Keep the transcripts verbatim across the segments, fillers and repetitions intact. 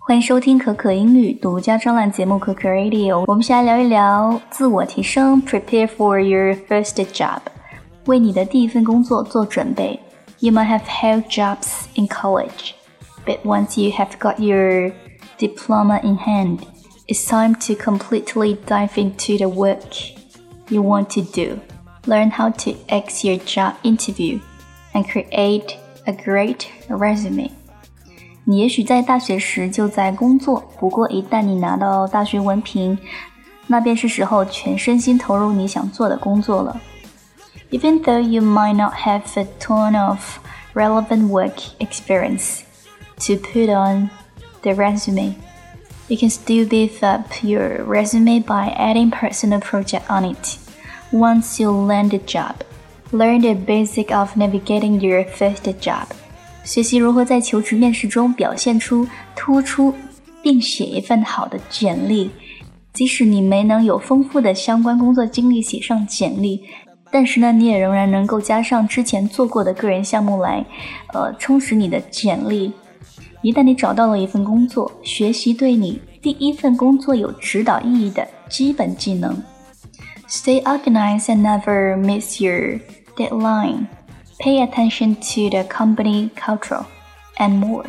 欢迎收听可可英语独家专栏节目可可 Radio， 我们先来聊一聊自我提升 Prepare for your first job， 为你的第一份工作做准备。 You might have held jobs in college, but once you have got your diploma in hand, it's time to completely dive into the work you want to do. Learn how to ace your job interview and create a great resume.你也许在大学时就在工作，不过一旦你拿到大学文凭，那便是时候全身心投入你想做的工作了。Even though you might not have a ton of relevant work experience to put on the resume, you can still beef up your resume by adding personal project on it. Once you land a job, learn the basic of navigating your first job.学习如何在求职面试中表现出突出，并写一份好的简历。即使你没能有丰富的相关工作经历写上简历，但是呢，你也仍然能够加上之前做过的个人项目来，呃，充实你的简历。一旦你找到了一份工作，学习对你第一份工作有指导意义的基本技能。Stay organized and never miss your deadline.Pay attention to the company culture and more.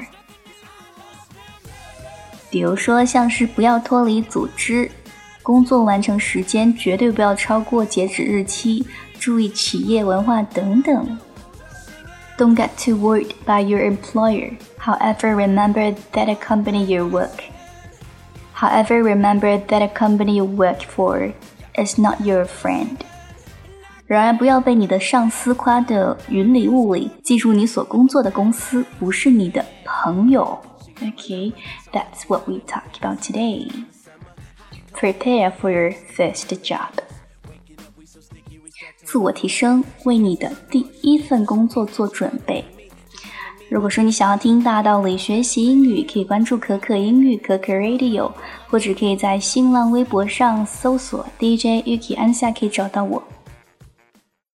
比如说像是不要脱离组织，工作完成时间绝对不要超过截止日期，注意企业文化等等。Don't get too worried by your employer. However, remember that a company you work. However, remember that a company you work for is not your friend.然而不要被你的上司夸得云里雾里，记住你所工作的公司不是你的朋友。Okay, that's what we talk about today. Prepare for your first job. 自我提升，为你的第一份工作做准备。如果说你想要听大道理学习英语，可以关注可可英语可可 Radio， 或者可以在新浪微博上搜索 D J Yuki 安夏可以找到我。